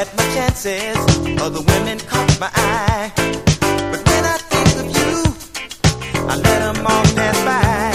had my chances, other women caught my eye. But when I think of you, I let them all pass by.